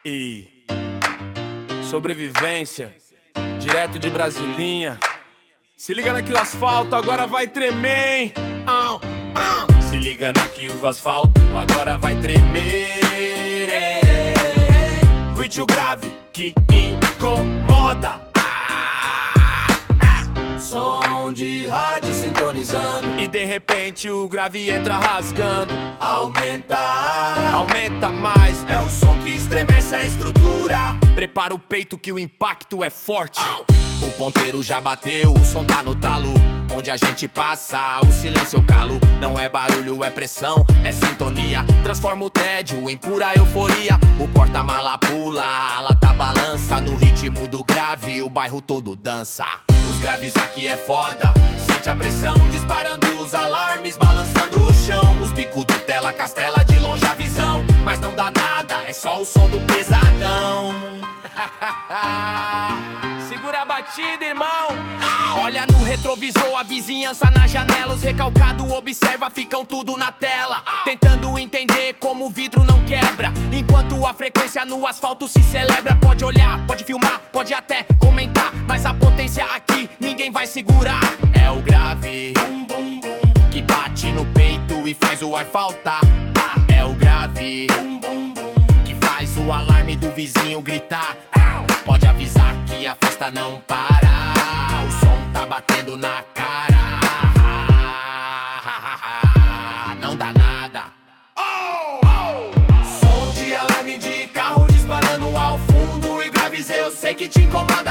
E sobrevivência, direto de Brasilinha. Se liga na que o asfalto agora vai tremer, hein? Se liga na que o asfalto agora vai tremer. Ritmo grave que incomoda. Som de rádio sintonizando, e de repente o grave entra rasgando. Aumenta mais, é o som que estremece a estrutura. Prepara o peito que o impacto é forte. O ponteiro já bateu, o som tá no talo. Onde a gente passa, o silêncio eu calo. Não é barulho, é pressão, é sintonia. Transforma o tédio em pura euforia. O porta-mala pula, a lata balança. No ritmo do grave, o bairro todo dança. Os graves aqui é foda, sente a pressão, disparando os alarmes, balançando o chão. Os bicos do tela, castela de longe a visão. Mas não dá nada, é só o som do pesadão. Segura a batida, irmão. Olha no retrovisor, a vizinhança na janela. Os recalcados observa, ficam tudo na tela, tentando entender como o vidro não quebra, enquanto a frequência no asfalto se celebra. Pode olhar, pode filmar, pode até comentar, mas a potência aqui ninguém vai segurar. É o grave, bum, bum, bum, que bate no peito e faz o ar faltar. É o grave, bum, bum, bum, que faz o alarme do vizinho gritar. Pode avisar que a festa não para, o som tá batendo na cara. Não dá nada. Som de alarme de carro disparando ao fundo. E graves eu sei que te incomoda.